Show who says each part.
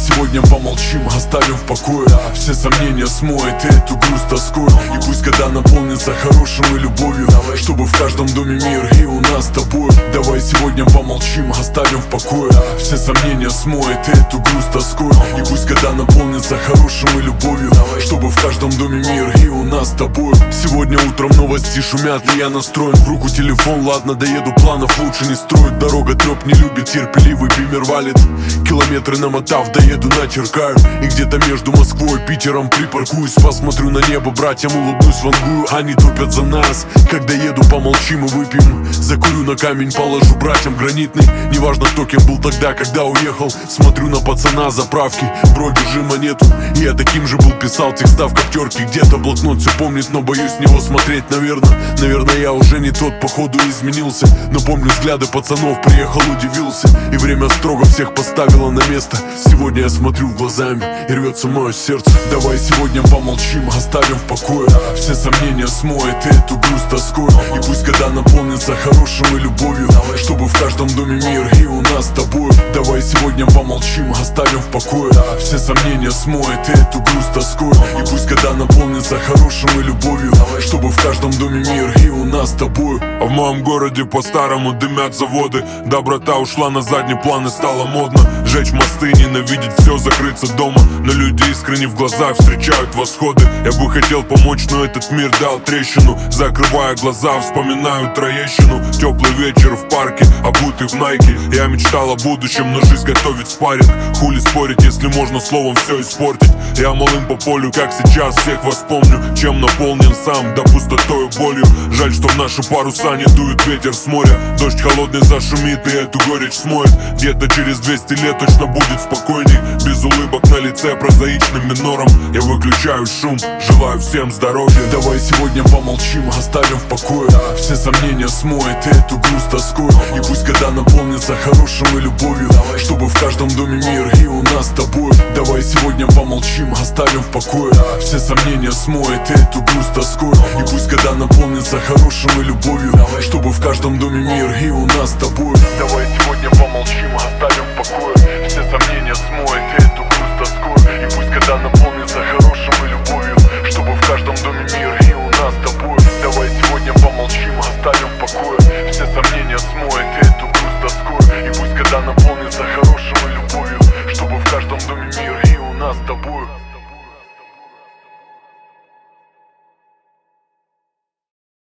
Speaker 1: сегодня помолчим, оставим в покое. Все сомнения смоет и эту грусть тоской. И пусть года наполнится хорошим и любовью, чтобы в каждом доме мир и у нас с тобой. Давай сегодня помолчим, оставим в покое. Все сомнения смоет и эту грусть тоской. И пусть года наполнится хорошим и любовью, чтобы в каждом доме мир и у нас с тобой. Сегодня утром новости шумят, и я настроен в руку телефон. Ладно, доеду, планов лучше не строить. Дорога трёп не любит, терпеливый бимер валит. Километры намотав, доеду, начеркаю. И где-то между Москвой и Питером припаркуюсь. Посмотрю на небо, братьям улыбнусь, вангую. Они топят за нас. Когда еду, помолчим и выпьем. Закурю на камень, положу братьям гранитный. Неважно, кто кем был тогда, когда уехал. Смотрю на пацана заправки, бро, держи монету. И я таким же был, писал текста в коптерке. Где-то блокнот все помнит, но боюсь с него смотреть, наверное, я уже не тот, походу изменился. Но помню взгляды пацанов, приехал, удивился. И время строго всех поставило на место. Сегодня я смотрю глазами, и рвется мое сердце. Давай сегодня помолчим, оставим в покое. Все сомнения смоет и эту грусть тоской. И пусть года наполнится хорошим и любовью, чтобы в каждом доме мир и у нас с тобой. Давай сегодня помолчим, оставим в покое. Все сомнения смоет и эту грусть тоской. И пусть года наполнится хорошим и любовью, чтобы в каждом доме мир и у нас с тобой.
Speaker 2: А в моем городе по-старому дымят заводы. Доброта ушла на задний план и стало модно жечь мосты, ненавидеть все, закрыться дома. Но люди искренне в глазах встречают восходы. Я бы хотел помочь, но этот мир дал трещину. Закрывая глаза, вспоминаю Троещину. Теплый вечер в парке, обутый в найки. Я мечтал о будущем, но жизнь готовит спарринг. Хули спорить, если можно словом все испортить. Я малым по полю, как сейчас, всех вас помню. Чем наполнен сам, да пустотою, болью. Жаль, что в наши паруса не дует ветер с моря. Дождь холодный зашумит и эту горечь смоет. Где-то через 200 лет точно будет спокойней. Без улыбок на лице, прозаичным минором. Я выключаю шум, желаю всем здоровья.
Speaker 1: Давай сегодня помолчим, оставим в покое. Все сомнения смоет и эту грусть тоской. И пусть года наполнится хорошим и любовью, чтобы в каждом доме мир и у нас с тобой. Давай сегодня помолчим, оставим в покое. Все сомнения смоет и эту грусть тоской. И пусть года наполнится хорошим и любовью, чтобы в каждом доме мир и у нас с тобой. Давай сегодня помолчим, оставим в покое. Все сомнения смоет и